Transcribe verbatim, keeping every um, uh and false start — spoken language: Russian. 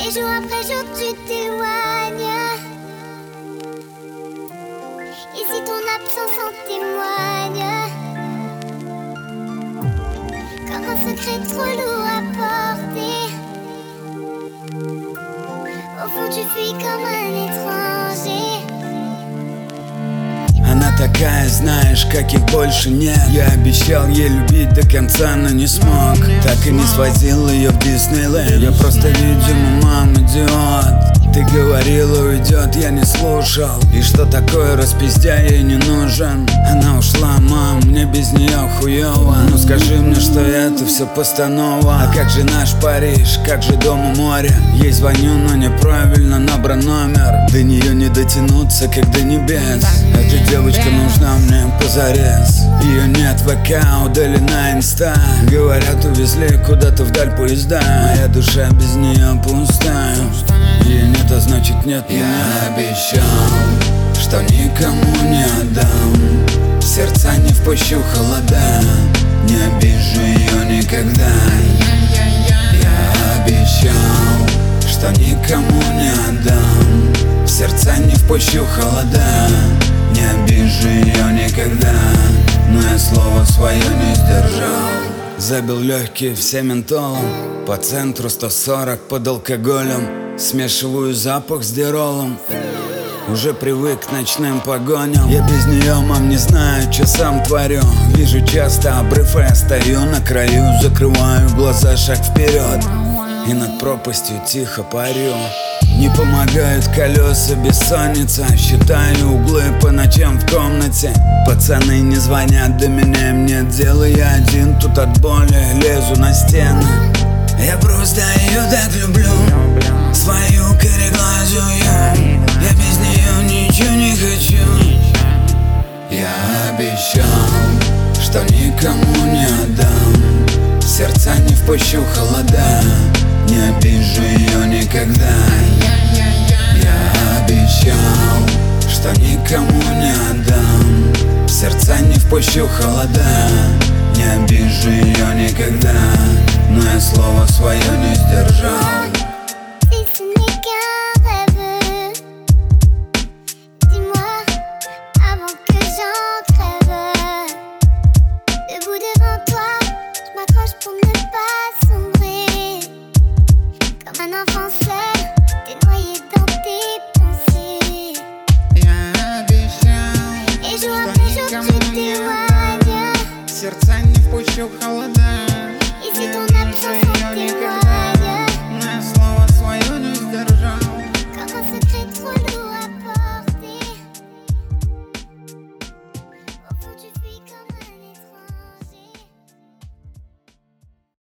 Et jour après jour tu t'éloignes. Et si ton absence en témoigne, comme un secret trop lourd à porter, au fond tu fuis comme un étranger. Она такая, знаешь, каких больше нет. Я обещал ей любить до конца, но не смог. Так и не свозил ее в Диснейленд. Я просто, видимо, мам, идиот. Ты говорила, уйдет, я не слушал. И что такое распиздя, ей не нужен. Она ушла, мам, мне без нее хуёво. Ну скажи мне, что это все постанова. А как же наш Париж, как же дом у моря? Ей звоню, но неправильно набран номер. До нее не дотянуться, как до небес. Эта девочка нужна мне позарез. Ее нет в ВК, удалена инста. Говорят, увезли куда-то вдаль поезда. Моя душа без нее пустая. Ее нет, а значит нет меня. Я обещал, что никому не отдам. Сердца не впущу холода. Не обижу ее никогда. Я обещал, что никому не отдам. Сердца не впущу холода. Не обижу ее никогда. Но я слово свое не сдержал. Забил легкие все ментолом. По центру сто сорок под алкоголем. Смешиваю запах с диролом. Уже привык к ночным погоням. Я без нее, мам, не знаю, что сам творю. Вижу часто обрыв, и я стою на краю. Закрываю глаза, шаг вперед. И над пропастью тихо парю. Не помогают колеса, бессонница. Считаю углы по ночам в комнате. Пацаны не звонят до меня, им нет дела. Я один тут от боли лезу на стены. Я просто ее так люблю, свою кореглазую. Я без нее ничего не хочу. Я обещал, что никому не отдам. Сердца не впущу холода. Не обижу ее никогда. Я обещал, что никому не отдам. Сердца не впущу холода. Не обижу ее никогда. Но я слово свое не сдержал. Si ce n'est qu'un rêve, dis-moi avant que j'en crève. Debout devant toi, je m'accroche pour ne pas sombrer. Comme un enfant seul, t'es noyé dans tes pensées. Я обещал, Et jour что après jour никому tu не t'éloignes. отдам. Сердца не впущу холода.